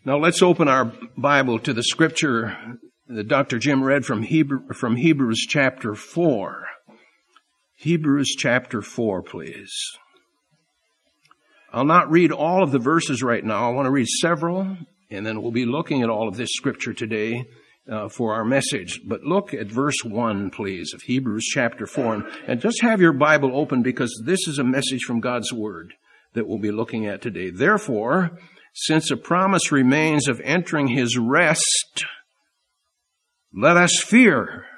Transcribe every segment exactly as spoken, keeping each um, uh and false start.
Now let's open our Bible to the scripture that Doctor Jim read from Hebrew, from Hebrews chapter four. Hebrews chapter four, please. I'll not read all of the verses right now. I want to read several, and then we'll be looking at all of this scripture today uh, for our message. But look at verse one, please, of Hebrews chapter four. And, and just have your Bible open, because this is a message from God's Word that we'll be looking at today. Therefore, since a promise remains of entering his rest, let us fear,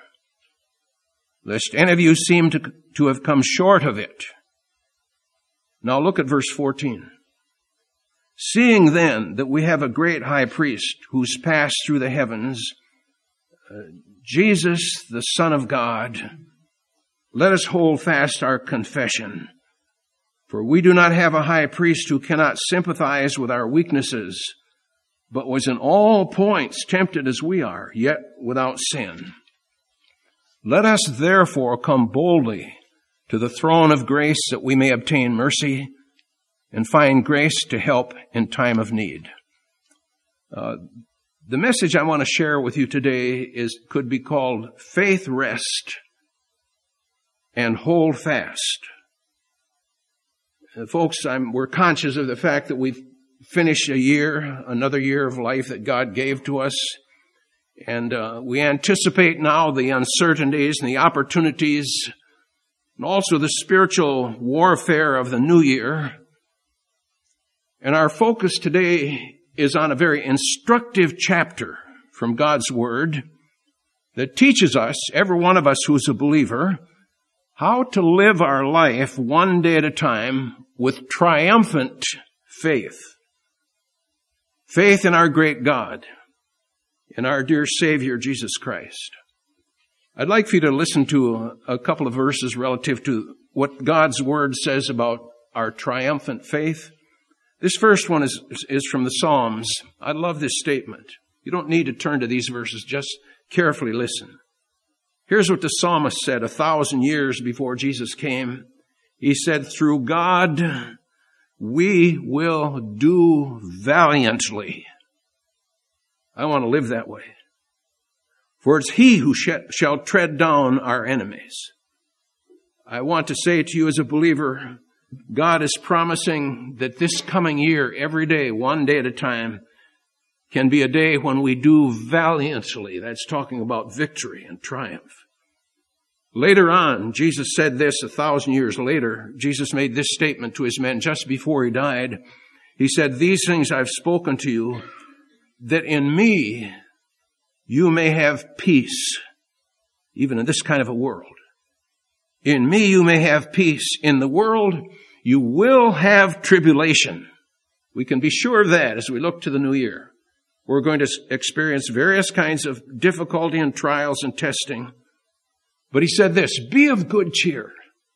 lest any of you seem to, to have come short of it. Now look at verse fourteen. Seeing then that we have a great high priest who's passed through the heavens, uh, Jesus, the Son of God, let us hold fast our confession. For we do not have a high priest who cannot sympathize with our weaknesses, but was in all points tempted as we are, yet without sin. Let us therefore come boldly to the throne of grace, that we may obtain mercy and find grace to help in time of need. Uh, the message I want to share with you today is could be called Faith Rest and Hold Fast. Uh, folks, I'm, we're conscious of the fact that we've finished a year, another year of life that God gave to us. And uh, we anticipate now the uncertainties and the opportunities and also the spiritual warfare of the new year. And our focus today is on a very instructive chapter from God's Word that teaches us, every one of us who's a believer, how to live our life one day at a time with triumphant faith. Faith in our great God, in our dear Savior, Jesus Christ. I'd like for you to listen to a, a couple of verses relative to what God's Word says about our triumphant faith. This first one is, is from the Psalms. I love this statement. You don't need to turn to these verses, just carefully listen. Here's what the psalmist said a thousand years before Jesus came. He said, through God, we will do valiantly. I want to live that way. For it's he who sh- shall tread down our enemies. I want to say to you as a believer, God is promising that this coming year, every day, one day at a time, can be a day when we do valiantly. That's talking about victory and triumph. Later on, Jesus said this a thousand years later. Jesus made this statement to his men just before he died. He said, these things I've spoken to you, that in me you may have peace, even in this kind of a world. In me you may have peace. In the world you will have tribulation. We can be sure of that as we look to the new year. We're going to experience various kinds of difficulty and trials and testing. But he said this, be of good cheer.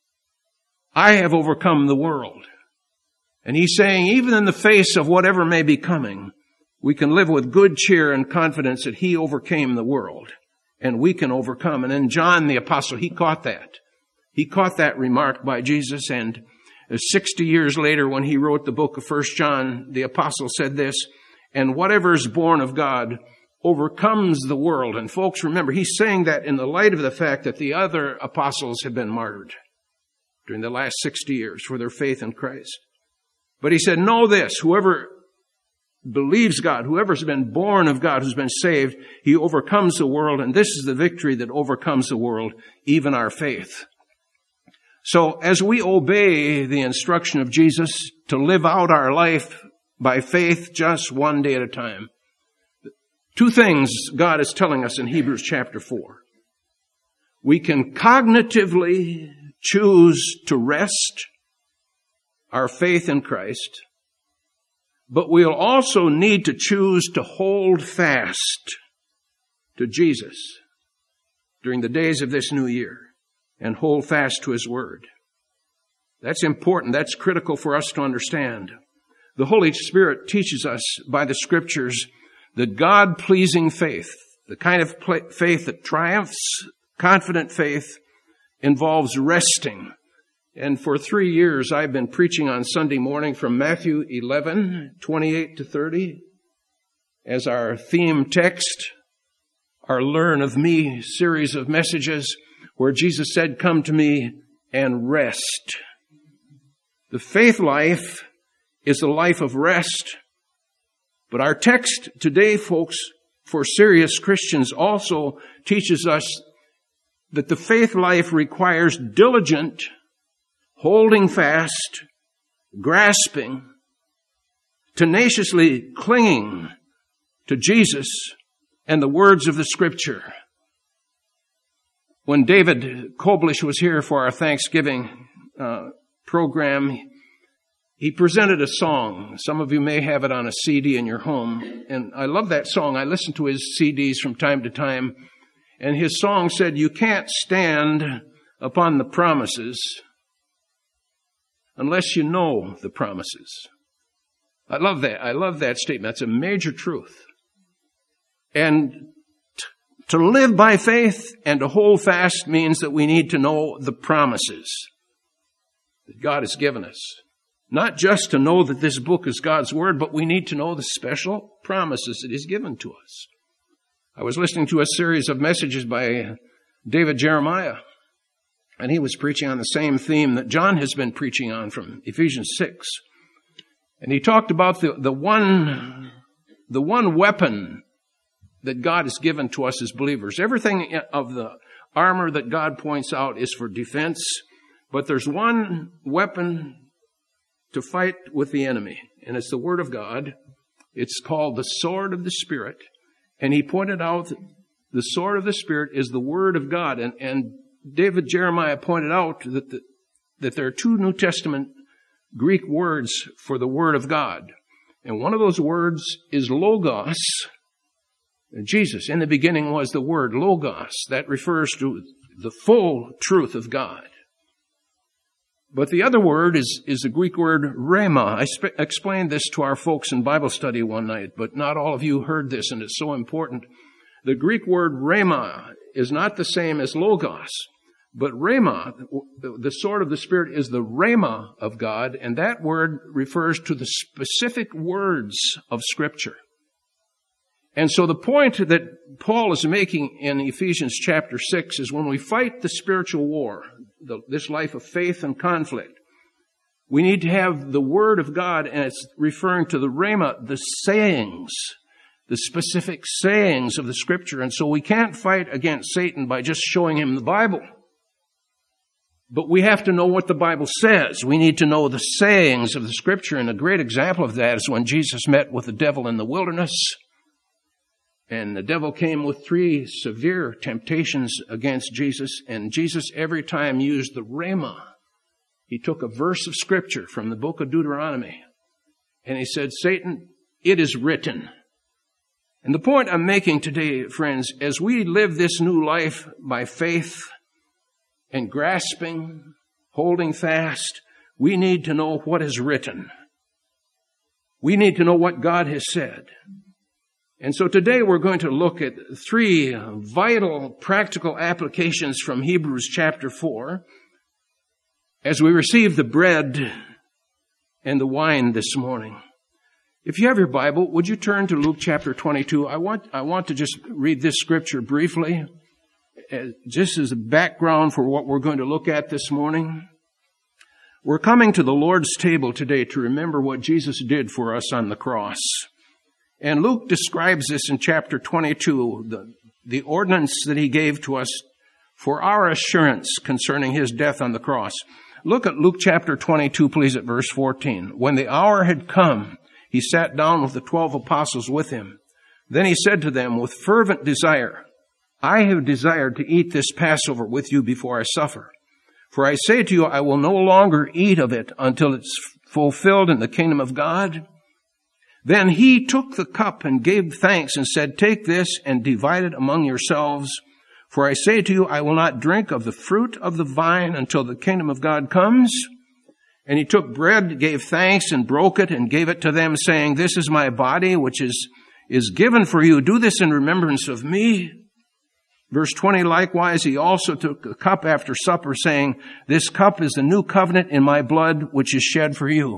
I have overcome the world. And he's saying, even in the face of whatever may be coming, we can live with good cheer and confidence that he overcame the world. And we can overcome. And then John the Apostle, he caught that. He caught that remark by Jesus. And sixty years later, when he wrote the book of First John, the Apostle said this, and whatever is born of God overcomes the world. And folks, remember, he's saying that in the light of the fact that the other apostles have been martyred during the last sixty years for their faith in Christ. But he said, know this, whoever believes God, whoever's been born of God, who's been saved, he overcomes the world. And this is the victory that overcomes the world, even our faith. So as we obey the instruction of Jesus to live out our life by faith just one day at a time, two things God is telling us in Hebrews chapter four. We can cognitively choose to rest our faith in Christ, but we'll also need to choose to hold fast to Jesus during the days of this new year and hold fast to his word. That's important. That's critical for us to understand. The Holy Spirit teaches us by the scriptures that God-pleasing faith, the kind of faith that triumphs, confident faith, involves resting. And for three years, I've been preaching on Sunday morning from Matthew eleven, twenty-eight to thirty. as our theme text, our Learn of Me series of messages, where Jesus said, "Come to me and rest." The faith life is a life of rest. But our text today, folks, for serious Christians also teaches us that the faith life requires diligent, holding fast, grasping, tenaciously clinging to Jesus and the words of the Scripture. When David Koblish was here for our Thanksgiving uh, program, he presented a song. Some of you may have it on a C D in your home. And I love that song. I listen to his C Ds from time to time. And his song said, "You can't stand upon the promises unless you know the promises." I love that. I love that statement. That's a major truth. And t- to live by faith and to hold fast means that we need to know the promises that God has given us. Not just to know that this book is God's Word, but we need to know the special promises that He's given to us. I was listening to a series of messages by David Jeremiah, and he was preaching on the same theme that John has been preaching on from Ephesians six. And he talked about the, the one, the one weapon that God has given to us as believers. Everything of the armor that God points out is for defense, but there's one weapon to fight with the enemy, and it's the Word of God. It's called the sword of the Spirit. And he pointed out that the sword of the Spirit is the Word of God. And, and David Jeremiah pointed out that, the, that there are two New Testament Greek words for the Word of God. And one of those words is logos. Jesus, in the beginning was the word logos. That refers to the full truth of God. But the other word is, is the Greek word rhema. I sp- explained this to our folks in Bible study one night, but not all of you heard this, and it's so important. The Greek word rhema is not the same as logos, but rhema, the sword of the Spirit, is the rhema of God, and that word refers to the specific words of Scripture. And so the point that Paul is making in Ephesians chapter six is when we fight the spiritual war, the, this life of faith and conflict, we need to have the Word of God, and it's referring to the rhema, the sayings, the specific sayings of the Scripture. And so we can't fight against Satan by just showing him the Bible. But we have to know what the Bible says. We need to know the sayings of the Scripture. And a great example of that is when Jesus met with the devil in the wilderness. And the devil came with three severe temptations against Jesus. And Jesus every time used the rhema. He took a verse of Scripture from the book of Deuteronomy. And he said, "Satan, it is written." And the point I'm making today, friends, as we live this new life by faith and grasping, holding fast, we need to know what is written. We need to know what God has said. And so today we're going to look at three vital practical applications from Hebrews chapter four as we receive the bread and the wine this morning. If you have your Bible, would you turn to Luke chapter twenty-two? I want, I want to just read this scripture briefly, just as a background for what we're going to look at this morning. We're coming to the Lord's table today to remember what Jesus did for us on the cross. And Luke describes this in chapter twenty-two, the, the ordinance that he gave to us for our assurance concerning his death on the cross. Look at Luke chapter twenty-two, please, at verse fourteen. When the hour had come, he sat down with the twelve apostles with him. Then he said to them with fervent desire, "I have desired to eat this Passover with you before I suffer. For I say to you, I will no longer eat of it until it's fulfilled in the kingdom of God." Then he took the cup and gave thanks and said, "Take this and divide it among yourselves. For I say to you, I will not drink of the fruit of the vine until the kingdom of God comes." And he took bread, gave thanks, and broke it, and gave it to them, saying, "This is my body, which is, is given for you. Do this in remembrance of me." Verse twenty, likewise, he also took a cup after supper, saying, "This cup is the new covenant in my blood, which is shed for you.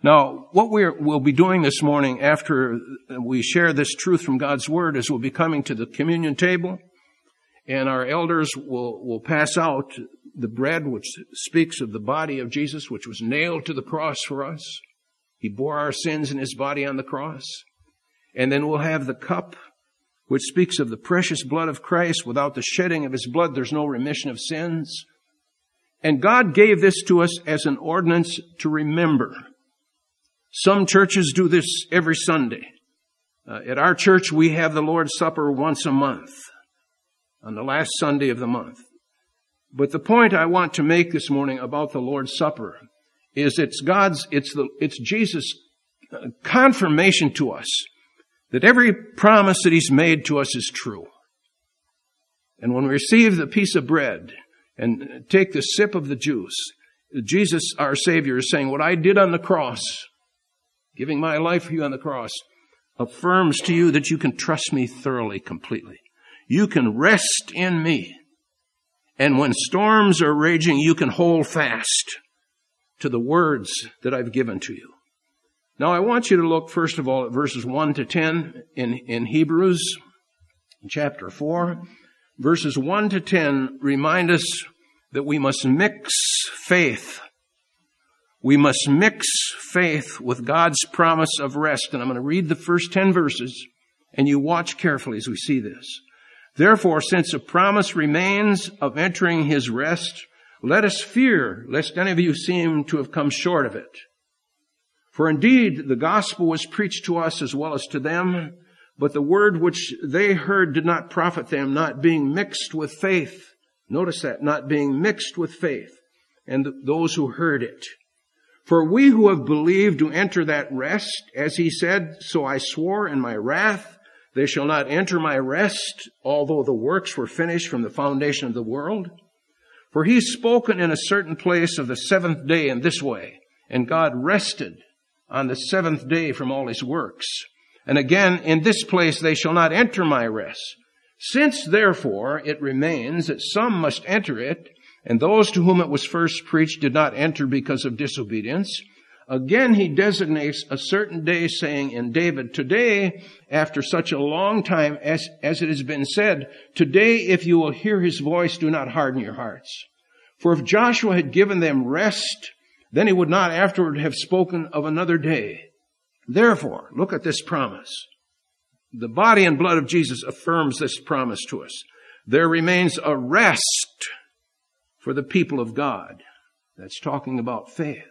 Now, what we're, we'll be doing this morning after we share this truth from God's Word is we'll be coming to the communion table, and our elders will, will pass out the bread which speaks of the body of Jesus, which was nailed to the cross for us. He bore our sins in His body on the cross. And then we'll have the cup which speaks of the precious blood of Christ. Without the shedding of His blood, there's no remission of sins. And God gave this to us as an ordinance to remember. Some churches do this every Sunday. Uh, at our church, we have the Lord's Supper once a month, on the last Sunday of the month. But the point I want to make this morning about the Lord's Supper is it's God's, it's the, it's Jesus' confirmation to us that every promise that He's made to us is true. And when we receive the piece of bread and take the sip of the juice, Jesus, our Savior, is saying, what I did on the cross, giving my life for you on the cross, affirms to you that you can trust me thoroughly, completely. You can rest in me. And when storms are raging, you can hold fast to the words that I've given to you. Now, I want you to look, first of all, at verses one to ten in, in Hebrews chapter four. Verses one to ten remind us that we must mix faith. We must mix faith with God's promise of rest. And I'm going to read the first ten verses, and you watch carefully as we see this. Therefore, since a promise remains of entering His rest, let us fear lest any of you seem to have come short of it. For indeed, the gospel was preached to us as well as to them, but the word which they heard did not profit them, not being mixed with faith. Notice that, not being mixed with faith, and those who heard it. For we who have believed do enter that rest, as He said, so I swore in my wrath, they shall not enter my rest, although the works were finished from the foundation of the world. For He's spoken in a certain place of the seventh day in this way, and God rested on the seventh day from all His works. And again, in this place they shall not enter my rest. Since therefore it remains that some must enter it, and those to whom it was first preached did not enter because of disobedience, again He designates a certain day, saying in David, today, after such a long time, as, as it has been said, today if you will hear His voice, do not harden your hearts. For if Joshua had given them rest, then he would not afterward have spoken of another day. Therefore, look at this promise. The body and blood of Jesus affirms this promise to us. There remains a rest for the people of God. That's talking about faith.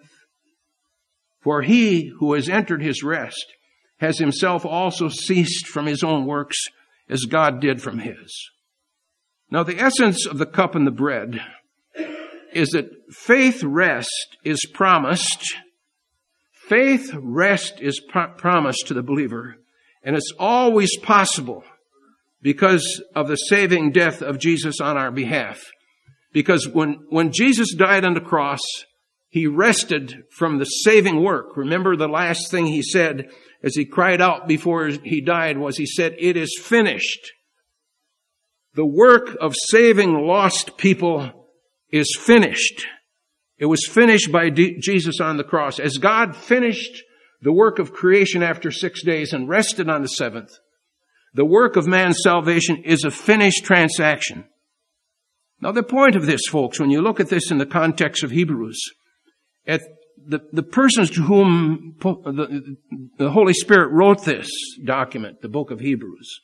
For he who has entered his rest has himself also ceased from his own works as God did from His. Now, the essence of the cup and the bread is that faith rest is promised. Faith rest is pro- promised to the believer, and it's always possible because of the saving death of Jesus on our behalf. Because when, when Jesus died on the cross, He rested from the saving work. Remember the last thing He said as He cried out before He died was He said, "It is finished." The work of saving lost people is finished. It was finished by D- Jesus on the cross. As God finished the work of creation after six days and rested on the seventh, the work of man's salvation is a finished transaction. Now, the point of this, folks, when you look at this in the context of Hebrews, at the, the persons to whom the, the Holy Spirit wrote this document, the book of Hebrews,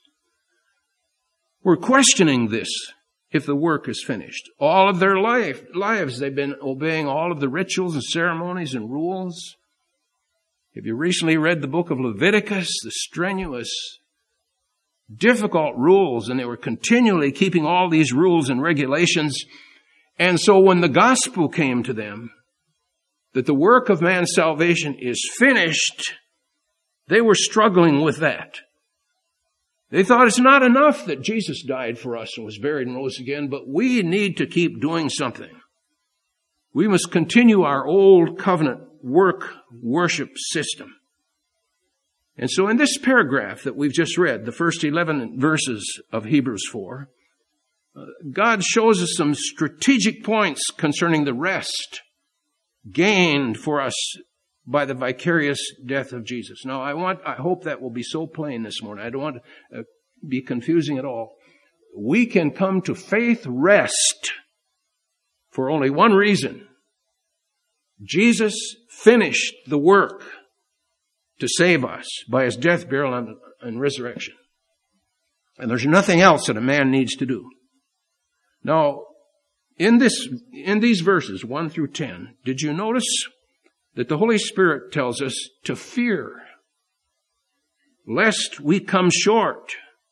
were questioning this. If the work is finished. All of their life, lives, they've been obeying all of the rituals and ceremonies and rules. Have you recently read the book of Leviticus, the strenuous, difficult rules, and they were continually keeping all these rules and regulations. And so when the gospel came to them, that the work of man's salvation is finished, they were struggling with that. They thought it's not enough that Jesus died for us and was buried and rose again, but we need to keep doing something. We must continue our old covenant work worship system. And so in this paragraph that we've just read, the first eleven verses of Hebrews four, uh, God shows us some strategic points concerning the rest gained for us by the vicarious death of Jesus. Now, I want, I hope that will be so plain this morning. I don't want to uh, be confusing at all. We can come to faith rest for only one reason. Jesus finished the work to save us by his death, burial, and, and resurrection. And there's nothing else that a man needs to do. Now, in this, in these verses, one through ten, did you notice that the Holy Spirit tells us to fear, lest we come short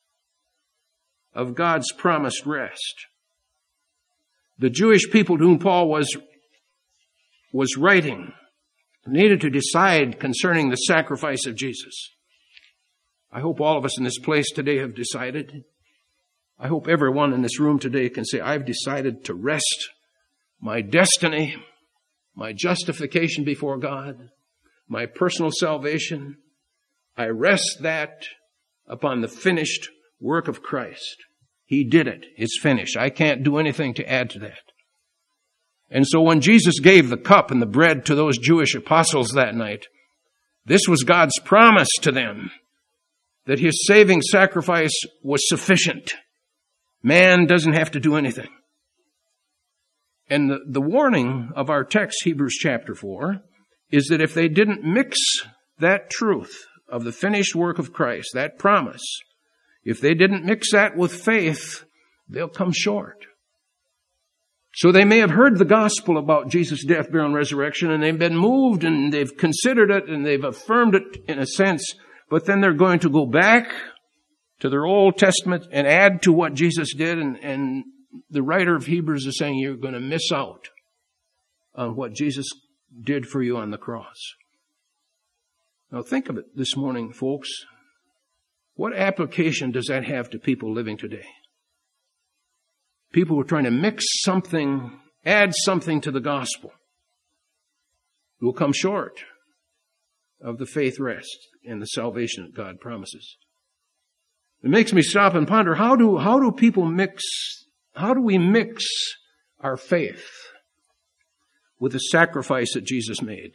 of God's promised rest? The Jewish people to whom Paul was, was writing needed to decide concerning the sacrifice of Jesus. I hope all of us in this place today have decided. I hope everyone in this room today can say, I've decided to rest my destiny, my justification before God, my personal salvation. I rest that upon the finished work of Christ. He did it. It's finished. I can't do anything to add to that. And so when Jesus gave the cup and the bread to those Jewish apostles that night, this was God's promise to them that his saving sacrifice was sufficient. Man doesn't have to do anything. And the, the warning of our text, Hebrews chapter four, is that if they didn't mix that truth of the finished work of Christ, that promise, if they didn't mix that with faith, they'll come short. So they may have heard the gospel about Jesus' death, burial, and resurrection, and they've been moved and they've considered it and they've affirmed it in a sense, but then they're going to go back to their Old Testament and add to what Jesus did, and, and the writer of Hebrews is saying you're going to miss out on what Jesus did for you on the cross. Now think of it this morning, folks. What application does that have to people living today? People who are trying to mix something, add something to the gospel, will come short of the faith rest and the salvation that God promises. It makes me stop and ponder, how do, how do people mix, how do we mix our faith with the sacrifice that Jesus made?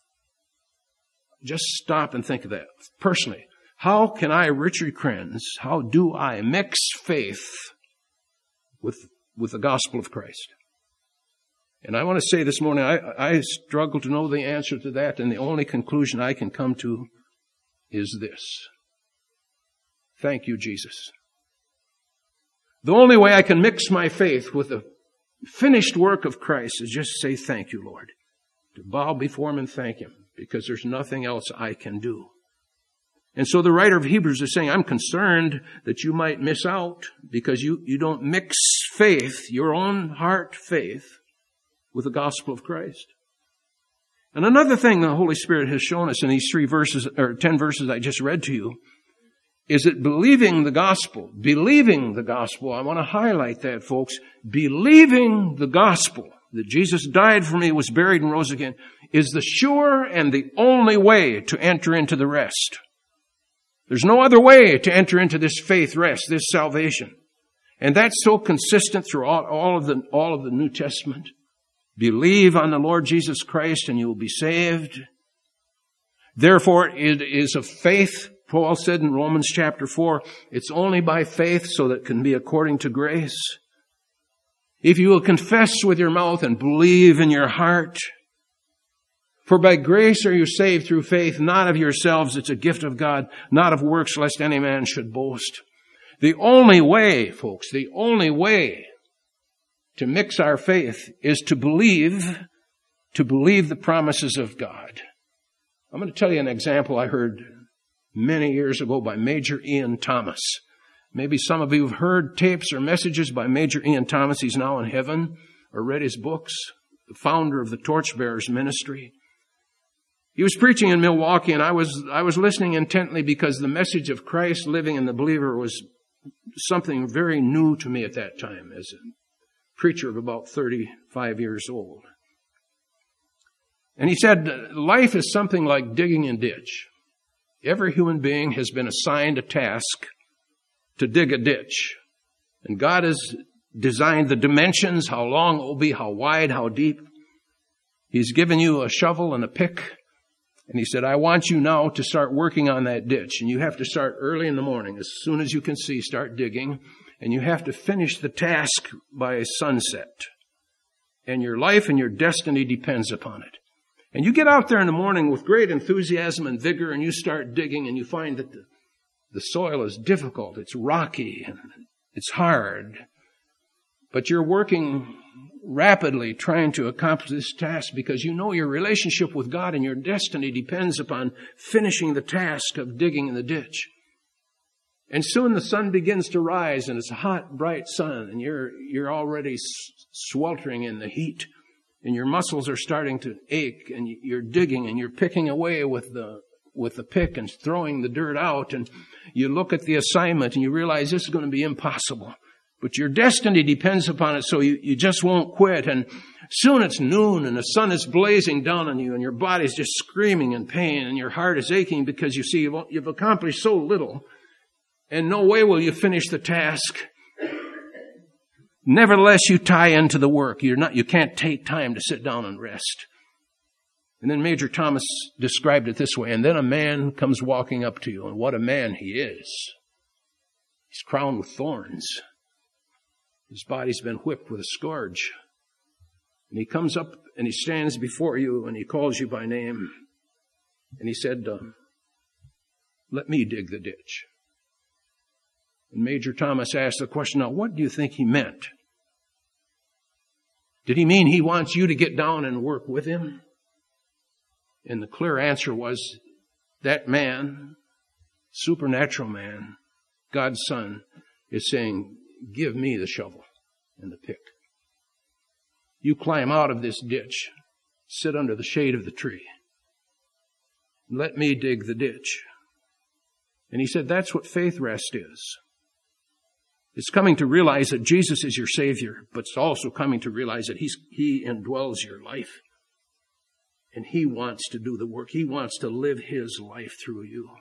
Just stop and think of that. Personally, how can I, Richard Krenz, how do I mix faith with, with the gospel of Christ? And I want to say this morning, I, I struggle to know the answer to that, and the only conclusion I can come to is this. Thank you, Jesus. The only way I can mix my faith with the finished work of Christ is just say, thank you, Lord. To bow before him and thank him, because there's nothing else I can do. And so the writer of Hebrews is saying, I'm concerned that you might miss out because you, you don't mix faith, your own heart faith, with the gospel of Christ. And another thing the Holy Spirit has shown us in these three verses, or ten verses I just read to you, is that believing the gospel, believing the gospel, I want to highlight that, folks, believing the gospel, that Jesus died for me, was buried and rose again, is the sure and the only way to enter into the rest. There's no other way to enter into this faith rest, this salvation. And that's so consistent throughout all of the, all of the New Testament. Believe on the Lord Jesus Christ and you will be saved. Therefore, it is of faith, Paul said in Romans chapter four, it's only by faith so that it can be according to grace. If you will confess with your mouth and believe in your heart, for by grace are you saved through faith, not of yourselves, it's a gift of God, not of works, lest any man should boast. The only way, folks, the only way to mix our faith is to believe, to believe the promises of God. I'm going to tell you an example I heard many years ago by Major Ian Thomas. Maybe some of you have heard tapes or messages by Major Ian Thomas. He's now in heaven, or read his books, the founder of the Torchbearers Ministry. He was preaching in Milwaukee, and I was I was listening intently because the message of Christ living in the believer was something very new to me at that time as a preacher of about thirty-five years old. And he said, life is something like digging a ditch. Every human being has been assigned a task to dig a ditch. And God has designed the dimensions, how long it will be, how wide, how deep. He's given you a shovel and a pick And he said, I want you now to start working on that ditch. And you have to start early in the morning. As soon as you can see, start digging. And you have to finish the task by sunset. And your life and your destiny depends upon it. And you get out there in the morning with great enthusiasm and vigor, and you start digging, and you find that the, the soil is difficult. It's rocky, and it's hard. But you're working rapidly trying to accomplish this task because you know your relationship with God and your destiny depends upon finishing the task of digging in the ditch. And soon the sun begins to rise, and it's a hot, bright sun, and you're you're already sweltering in the heat, and your muscles are starting to ache, and you're digging, and you're picking away with the with the pick and throwing the dirt out, and you look at the assignment, and you realize this is going to be impossible. But your destiny depends upon it, so you, you just won't quit. And soon it's noon, and the sun is blazing down on you, and your body's just screaming in pain, and your heart is aching because you see you've, you've accomplished so little. And no way will you finish the task. Nevertheless, you tie into the work. You're not, you can't take time to sit down and rest. And then Major Thomas described it this way, and then a man comes walking up to you, and what a man he is. He's crowned with thorns. His body's been whipped with a scourge. And he comes up and he stands before you and he calls you by name. And he said, uh, let me dig the ditch. And Major Thomas asked the question, now what do you think he meant? Did he mean he wants you to get down and work with him? And the clear answer was, that man, supernatural man, God's Son, is saying, give me the shovel and the pick. You climb out of this ditch, sit under the shade of the tree. Let me dig the ditch. And he said, that's what faith rest is. It's coming to realize that Jesus is your Savior, but it's also coming to realize that he's, He indwells your life. And He wants to do the work. He wants to live His life through you.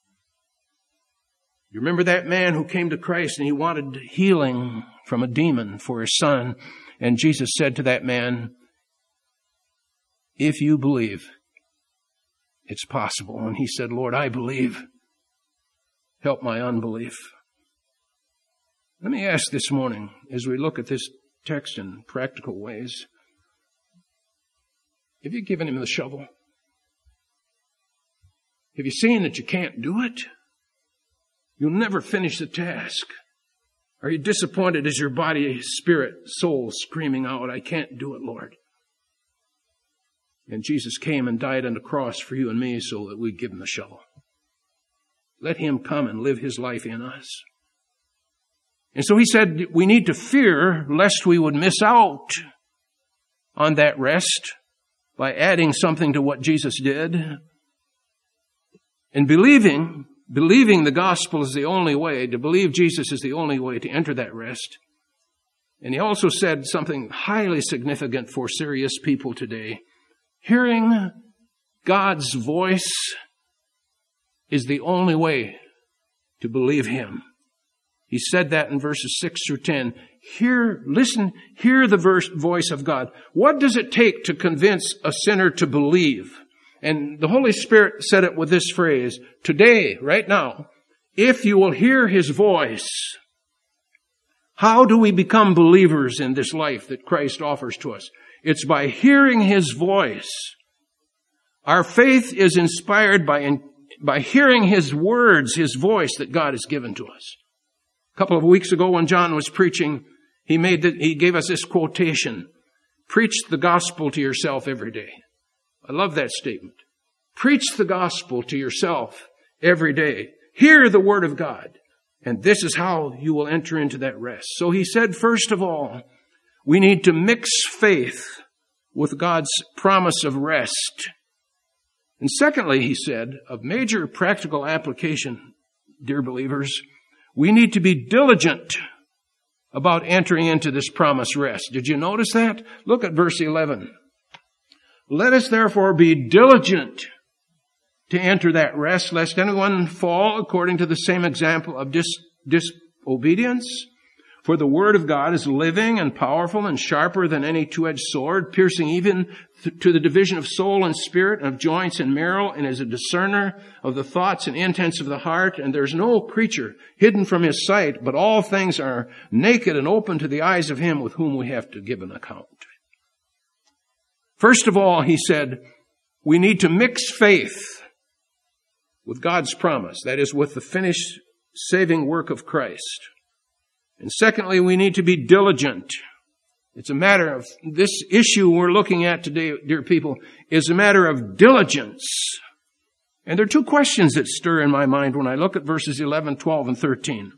You remember that man who came to Christ and he wanted healing from a demon for his son. And Jesus said to that man, if you believe, it's possible. And he said, Lord, I believe. Help my unbelief. Let me ask this morning, as we look at this text in practical ways, have you given him the shovel? Have you seen that you can't do it? You'll never finish the task. Are you disappointed as your body, spirit, soul screaming out, I can't do it, Lord? And Jesus came and died on the cross for you and me so that we'd give him the shovel. Let him come and live his life in us. And so he said we need to fear lest we would miss out on that rest by adding something to what Jesus did. And believing Believing the gospel is the only way, to believe Jesus is the only way to enter that rest. And he also said something highly significant for serious people today. Hearing God's voice is the only way to believe him. He said that in verses six through ten. Hear, listen, hear the verse, voice of God. What does it take to convince a sinner to believe? And the Holy Spirit said it with this phrase, today, right now, if you will hear his voice. How do we become believers in this life that Christ offers to us? It's by hearing his voice. Our faith is inspired by, by hearing his words, his voice that God has given to us. A couple of weeks ago when John was preaching, he made the, he gave us this quotation, preach the gospel to yourself every day. I love that statement. Preach the gospel to yourself every day. Hear the word of God. And this is how you will enter into that rest. So he said, first of all, we need to mix faith with God's promise of rest. And secondly, he said, of major practical application, dear believers, we need to be diligent about entering into this promised rest. Did you notice that? Look at verse eleven. Let us therefore be diligent to enter that rest, lest anyone fall according to the same example of dis- disobedience. For the word of God is living and powerful and sharper than any two-edged sword, piercing even th- to the division of soul and spirit, of joints and marrow, and is a discerner of the thoughts and intents of the heart. And there's no creature hidden from his sight, but all things are naked and open to the eyes of him with whom we have to give an account. First of all, he said, we need to mix faith with God's promise. That is, with the finished saving work of Christ. And secondly, we need to be diligent. It's a matter of, this issue we're looking at today, dear people, is a matter of diligence. And there are two questions that stir in my mind when I look at verses eleven, twelve, and thirteen.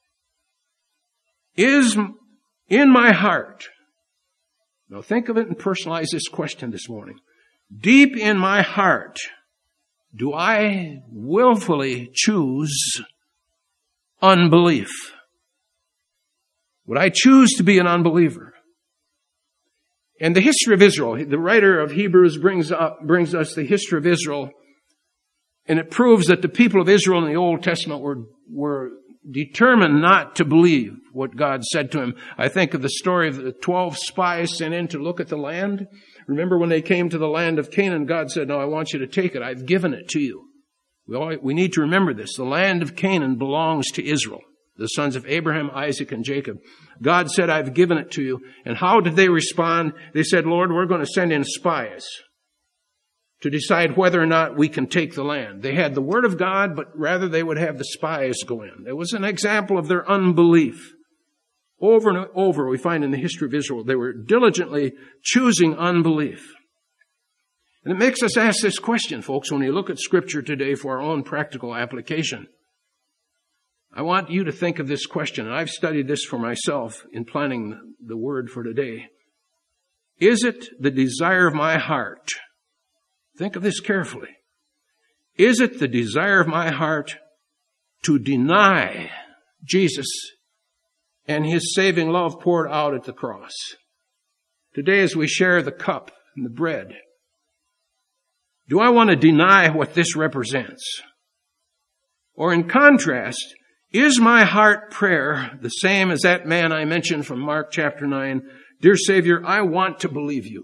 Is in my heart, now think of it and personalize this question this morning. Deep in my heart, do I willfully choose unbelief? Would I choose to be an unbeliever? And the history of Israel, the writer of Hebrews brings up, brings us the history of Israel, and it proves that the people of Israel in the Old Testament were, were determined not to believe what God said to him. I think of the story of the twelve spies sent in to look at the land. Remember when they came to the land of Canaan, God said, no, I want you to take it. I've given it to you. We, all, we need to remember this. The land of Canaan belongs to Israel, the sons of Abraham, Isaac, and Jacob. God said, I've given it to you. And how did they respond? They said, Lord, we're going to send in spies to decide whether or not we can take the land. They had the word of God, but rather they would have the spies go in. It was an example of their unbelief. Over and over, we find in the history of Israel, they were diligently choosing unbelief. And it makes us ask this question, folks, when we look at Scripture today for our own practical application. I want you to think of this question, and I've studied this for myself in planning the word for today. Is it the desire of my heart? Think of this carefully. Is it the desire of my heart to deny Jesus and his saving love poured out at the cross? Today, as we share the cup and the bread, do I want to deny what this represents? Or in contrast, is my heart prayer the same as that man I mentioned from Mark chapter nine? Dear Savior, I want to believe you.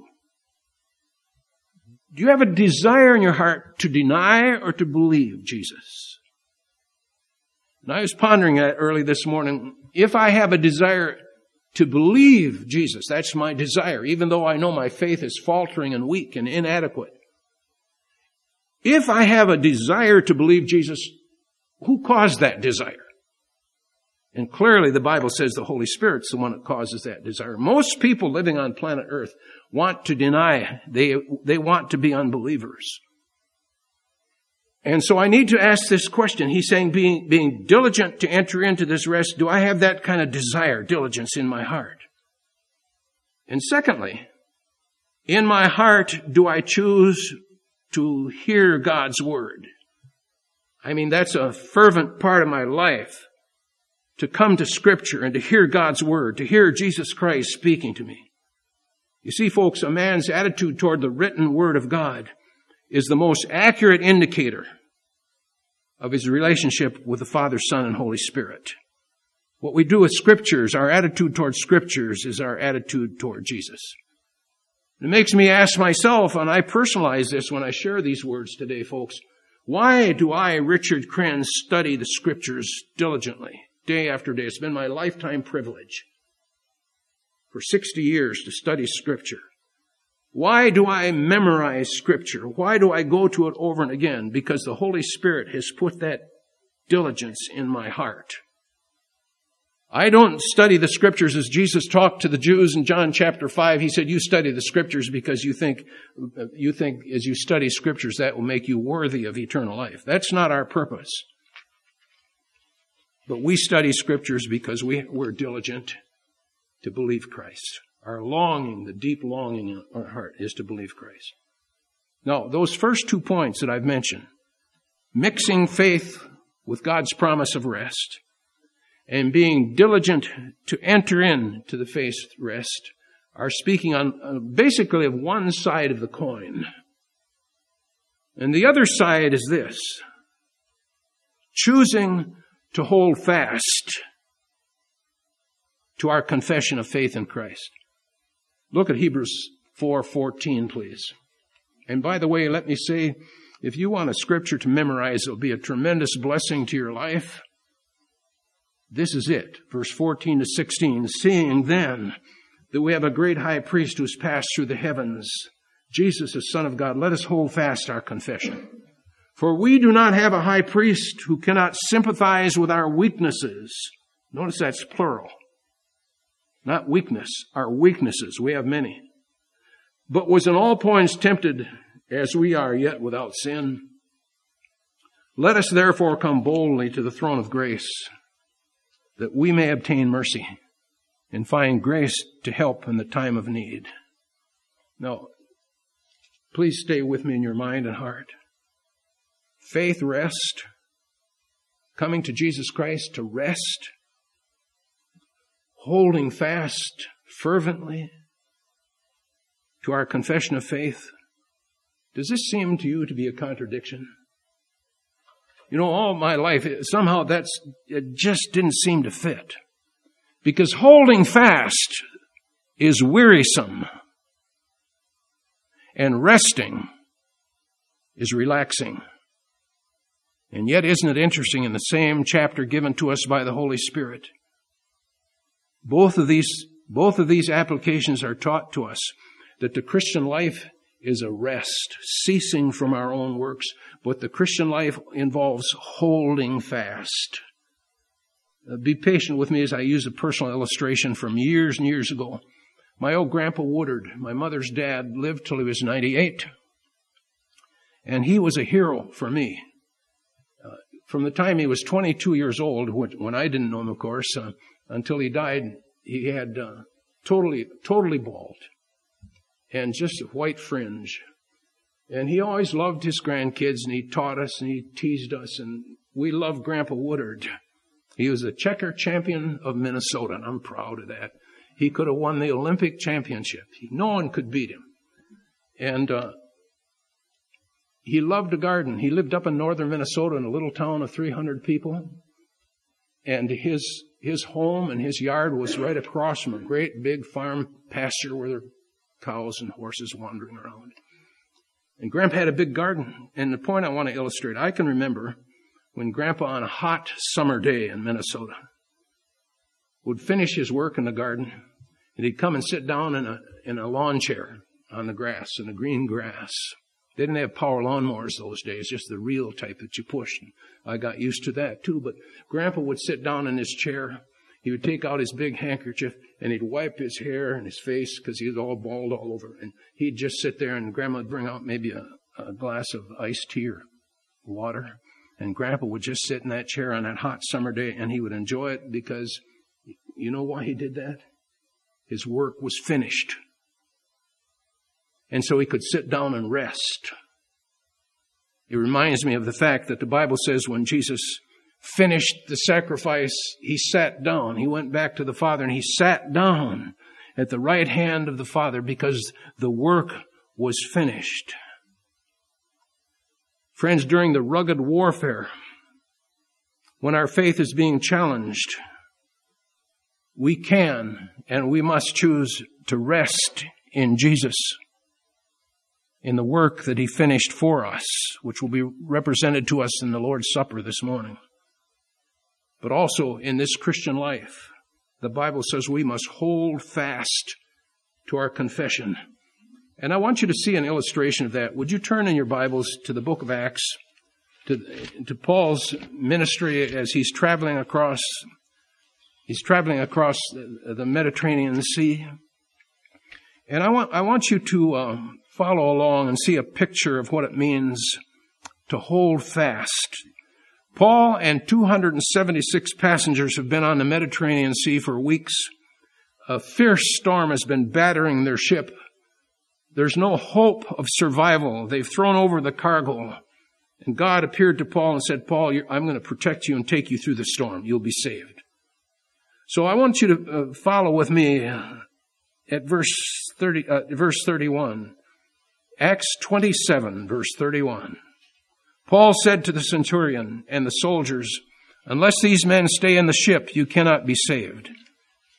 Do you have a desire in your heart to deny or to believe Jesus? And I was pondering that early this morning. If I have a desire to believe Jesus, that's my desire, even though I know my faith is faltering and weak and inadequate. If I have a desire to believe Jesus, who caused that desire? And clearly the Bible says the Holy Spirit's the one that causes that desire. Most people living on planet Earth want to deny. They, they want to be unbelievers. And so I need to ask this question. He's saying being, being diligent to enter into this rest. Do I have that kind of desire, diligence in my heart? And secondly, in my heart, do I choose to hear God's word? I mean, that's a fervent part of my life, to come to Scripture and to hear God's word, to hear Jesus Christ speaking to me. You see, folks, a man's attitude toward the written word of God is the most accurate indicator of his relationship with the Father, Son, and Holy Spirit. What we do with Scriptures, our attitude toward Scriptures, is our attitude toward Jesus. It makes me ask myself, and I personalize this when I share these words today, folks, why do I, Richard Krenz, study the Scriptures diligently, day after day? It's been my lifetime privilege for sixty years to study Scripture. Why do I memorize Scripture? Why do I go to it over and again? Because the Holy Spirit has put that diligence in my heart. I don't study the Scriptures as Jesus talked to the Jews in John chapter five. He said, you study the Scriptures because you think, you think as you study Scriptures that will make you worthy of eternal life. That's not our purpose. But we study Scriptures because we, we're diligent to believe Christ. Our longing, the deep longing in our heart is to believe Christ. Now, those first two points that I've mentioned, mixing faith with God's promise of rest and being diligent to enter into the faith rest, are speaking on uh, basically of one side of the coin. And the other side is this: choosing to hold fast to our confession of faith in Christ. Look at Hebrews four fourteen, please. And by the way, let me say, if you want a scripture to memorize, it'll be a tremendous blessing to your life. This is it, verse fourteen to sixteen. Seeing then that we have a great high priest who has passed through the heavens, Jesus, the Son of God, let us hold fast our confession. For we do not have a high priest who cannot sympathize with our weaknesses. Notice that's plural. Not weakness, our weaknesses. We have many. But was in all points tempted as we are, yet without sin. Let us therefore come boldly to the throne of grace, that we may obtain mercy and find grace to help in the time of need. Now, please stay with me in your mind and heart. Faith, rest. Coming to Jesus Christ to rest. Holding fast fervently to our confession of faith. Does this seem to you to be a contradiction? You know, all my life, somehow that's, it just didn't seem to fit. Because holding fast is wearisome. And resting is relaxing. And yet, isn't it interesting, in the same chapter given to us by the Holy Spirit, both of these, both of these applications are taught to us that the Christian life is a rest, ceasing from our own works, but the Christian life involves holding fast. Uh, be patient with me as I use a personal illustration from years and years ago. My old Grandpa Woodard, my mother's dad, lived till he was ninety-eight. And he was a hero for me. Uh, from the time he was twenty-two years old, when I didn't know him, of course, uh, until he died, he had uh, totally, totally bald. And just a white fringe. And he always loved his grandkids, and he taught us, and he teased us, and we loved Grandpa Woodard. He was a checker champion of Minnesota, and I'm proud of that. He could have won the Olympic championship. No one could beat him. And uh, he loved a garden. He lived up in northern Minnesota in a little town of three hundred people. And his his home and his yard was right across from a great big farm pasture where there were cows and horses wandering around. And Grandpa had a big garden. And the point I want to illustrate, I can remember when Grandpa on a hot summer day in Minnesota would finish his work in the garden, and he'd come and sit down in a in a lawn chair on the grass, in the green grass. They didn't have power lawnmowers those days, just the real type that you pushed. And I got used to that too. But Grandpa would sit down in his chair. He would take out his big handkerchief, and he'd wipe his hair and his face because he was all bald all over. And he'd just sit there, and Grandma would bring out maybe a, a glass of iced tea or water. And Grandpa would just sit in that chair on that hot summer day, and he would enjoy it because, you know why he did that? His work was finished. And so he could sit down and rest. It reminds me of the fact that the Bible says when Jesus finished the sacrifice, he sat down. He went back to the Father and he sat down at the right hand of the Father because the work was finished. Friends, during the rugged warfare, when our faith is being challenged, we can and we must choose to rest in Jesus, in the work that he finished for us, which will be represented to us in the Lord's Supper this morning. But also in this Christian life, the Bible says we must hold fast to our confession. And I want you to see an illustration of that. Would you turn in your Bibles to the book of Acts, to, to Paul's ministry as he's traveling across, he's traveling across the, the Mediterranean Sea. And I want, I want you to um, follow along and see a picture of what it means to hold fast. Paul and two hundred seventy-six passengers have been on the Mediterranean Sea for weeks. A fierce storm has been battering their ship. There's no hope of survival. They've thrown over the cargo. And God appeared to Paul and said, Paul, I'm going to protect you and take you through the storm. You'll be saved. So I want you to uh, follow with me at verse thirty, uh, verse thirty-one. Acts twenty-seven, verse thirty-one. Paul said to the centurion and the soldiers, unless these men stay in the ship, you cannot be saved.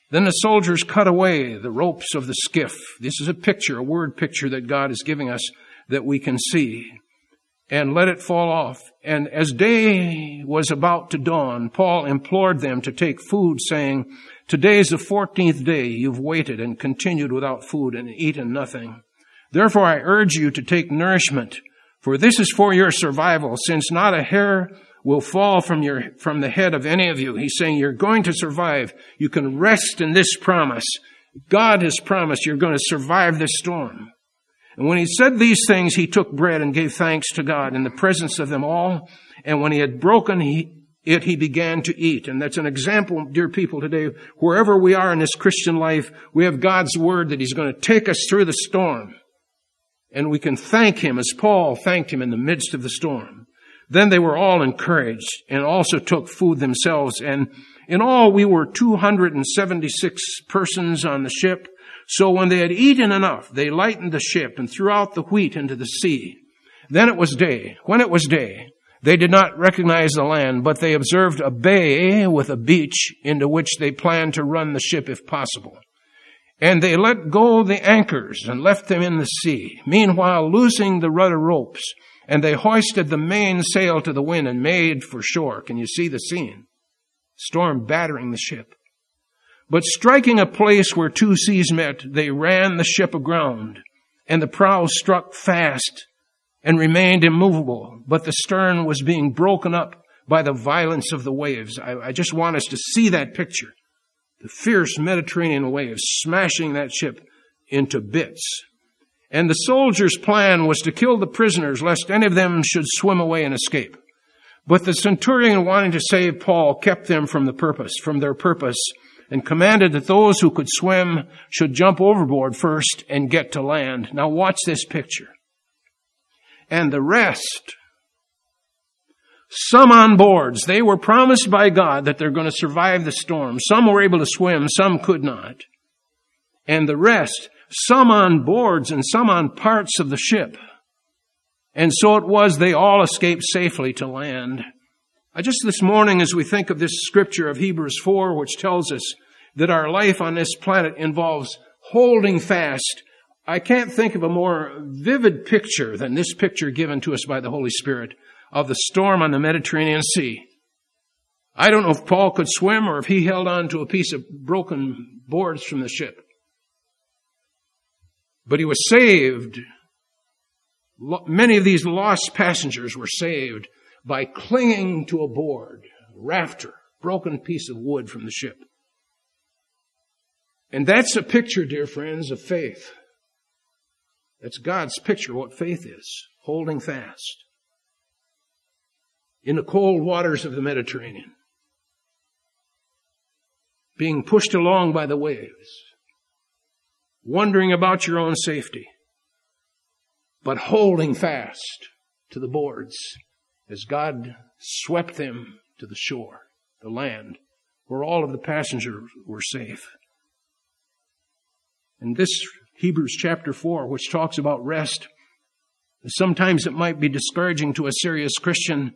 Then the soldiers cut away the ropes of the skiff. This is a picture, a word picture that God is giving us that we can see. And let it fall off. And as day was about to dawn, Paul implored them to take food, saying, "Today is the fourteenth day you've waited and continued without food and eaten nothing. Therefore I urge you to take nourishment, for this is for your survival, since not a hair will fall from your from the head of any of you." He's saying you're going to survive. You can rest in this promise. God has promised you're going to survive this storm. And when he said these things, he took bread and gave thanks to God in the presence of them all. And when he had broken it, he began to eat. And that's an example, dear people, today. Wherever we are in this Christian life, we have God's word that he's going to take us through the storm. And we can thank him as Paul thanked him in the midst of the storm. Then they were all encouraged and also took food themselves. And in all, we were two hundred seventy-six persons on the ship. So when they had eaten enough, they lightened the ship and threw out the wheat into the sea. Then it was day. When it was day, they did not recognize the land, but they observed a bay with a beach into which they planned to run the ship if possible. And they let go the anchors and left them in the sea, meanwhile loosing the rudder ropes. And they hoisted the main sail to the wind and made for shore. Can you see the scene? Storm battering the ship. But striking a place where two seas met, they ran the ship aground, and the prow struck fast and remained immovable. But the stern was being broken up by the violence of the waves. I, I just want us to see that picture. The fierce Mediterranean waves smashing that ship into bits. And the soldiers' plan was to kill the prisoners, lest any of them should swim away and escape. But the centurion, wanting to save Paul, kept them from the purpose, from their purpose, and commanded that those who could swim should jump overboard first and get to land. Now watch this picture. And the rest, some on boards, they were promised by God that they're going to survive the storm. Some were able to swim, some could not. And the rest, some on boards and some on parts of the ship. And so it was, they all escaped safely to land. I just this morning, as we think of this scripture of Hebrews four, which tells us that our life on this planet involves holding fast, I can't think of a more vivid picture than this picture given to us by the Holy Spirit of the storm on the Mediterranean Sea. I don't know if Paul could swim or if he held on to a piece of broken boards from the ship. But he was saved. Many of these lost passengers were saved by clinging to a board, a rafter, broken piece of wood from the ship. And that's a picture, dear friends, of faith. That's God's picture of what faith is, holding fast in the cold waters of the Mediterranean, being pushed along by the waves, wondering about your own safety, but holding fast to the boards as God swept them to the shore, the land, where all of the passengers were safe. And this Hebrews chapter four, which talks about rest, sometimes it might be discouraging to a serious Christian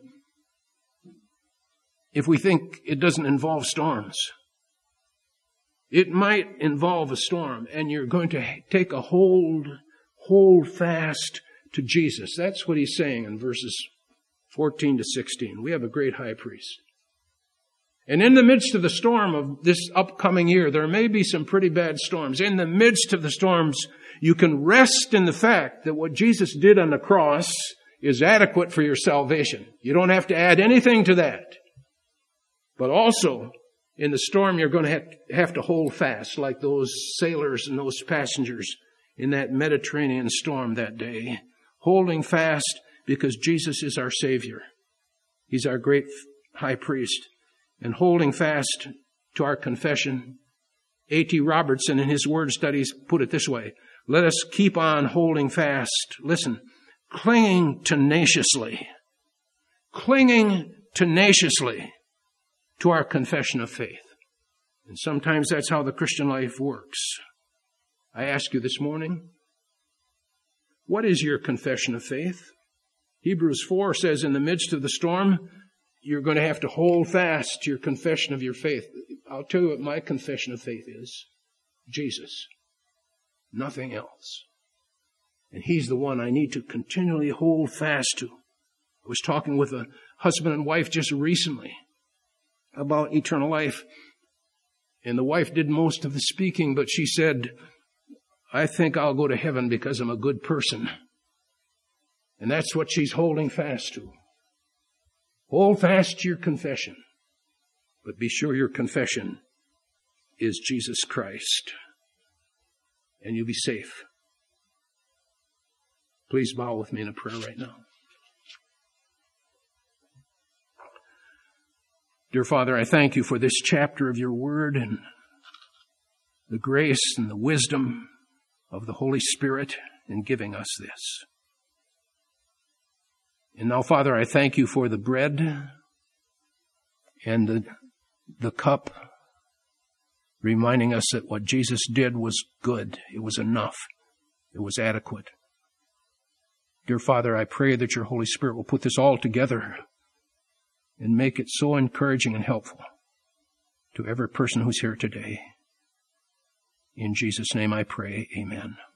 if we think it doesn't involve storms. It might involve a storm, and you're going to take a hold, hold fast to Jesus. That's what he's saying in verses fourteen to sixteen. We have a great high priest. And in the midst of the storm of this upcoming year, there may be some pretty bad storms. In the midst of the storms, you can rest in the fact that what Jesus did on the cross is adequate for your salvation. You don't have to add anything to that. But also, in the storm, you're going to have, have to hold fast like those sailors and those passengers in that Mediterranean storm that day. Holding fast because Jesus is our Savior. He's our great high priest. And holding fast to our confession. A T Robertson in his word studies put it this way. Let us keep on holding fast. Listen, clinging tenaciously. Clinging tenaciously to our confession of faith. And sometimes that's how the Christian life works. I ask you this morning, what is your confession of faith? Hebrews four says in the midst of the storm, you're going to have to hold fast to your confession of your faith. I'll tell you what my confession of faith is. Jesus. Nothing else. And He's the one I need to continually hold fast to. I was talking with a husband and wife just recently about eternal life. And the wife did most of the speaking, but she said, I think I'll go to heaven because I'm a good person. And that's what she's holding fast to. Hold fast to your confession. But be sure your confession is Jesus Christ. And you'll be safe. Please bow with me in a prayer right now. Dear Father, I thank you for this chapter of your word and the grace and the wisdom of the Holy Spirit in giving us this. And now, Father, I thank you for the bread and the, the cup, reminding us that what Jesus did was good. It was enough. It was adequate. Dear Father, I pray that your Holy Spirit will put this all together and make it so encouraging and helpful to every person who's here today. In Jesus' name I pray, amen.